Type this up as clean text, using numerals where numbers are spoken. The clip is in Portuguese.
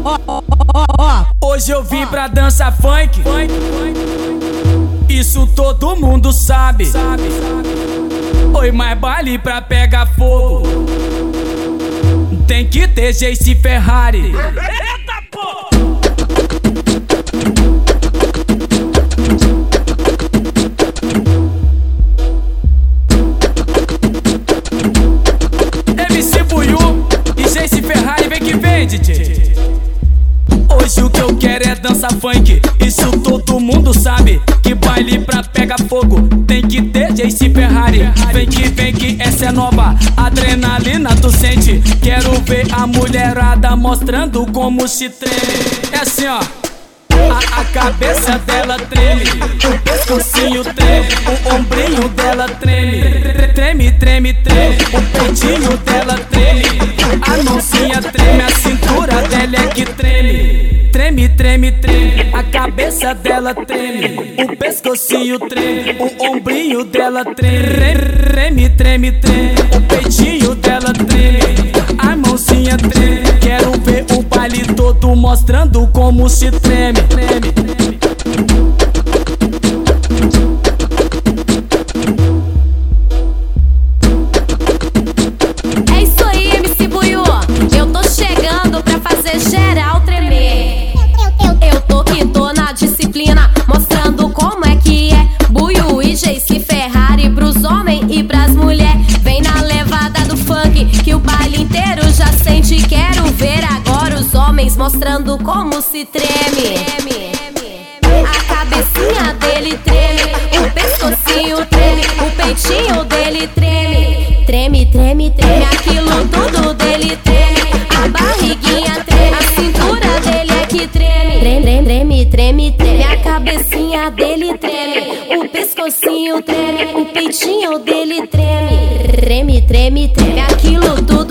Hoje eu vim pra dança funk, isso todo mundo sabe. Oi, mais baile pra pegar fogo, tem que ter Jace Ferrari. Eita porra! MC Buiú e Jace Ferrari, vem que vem, DJ. Hoje o que eu quero é dança funk, isso todo mundo sabe. Que baile pra pegar fogo, tem que ter Jace Ferrari. Vem que essa é nova, adrenalina tu sente. Quero ver a mulherada mostrando como se treme. É assim ó, a cabeça dela treme, o pescocinho treme, o ombrinho dela treme. Treme, treme, treme, o peitinho dela treme, a mãozinha treme, a cintura dela é que treme. Treme, treme, treme, a cabeça dela treme, o pescocinho treme, o ombrinho dela treme. Treme, treme, treme, o peitinho dela treme, a mãozinha treme. Quero ver o baile todo mostrando como se treme. Treme. É isso aí, MC Buiú, eu tô chegando pra fazer geral tremer. Eu tô que tô na disciplina, mostrando como é que é. Buiú e Jace Ferrari pros homens e pras mulheres. Vem na levada do funk que o baile inteiro já sente. Quero ver agora os homens mostrando como se treme. A cabecinha dele treme, o pescocinho treme, o peitinho dele treme. Treme, treme, treme, aquilo tudo dele treme. A barriguinha treme, a cintura dele é que treme. Treme, treme, treme, treme, a cabecinha dele treme, o pescocinho treme, o peitinho dele treme. Treme, treme, treme, aquilo tudo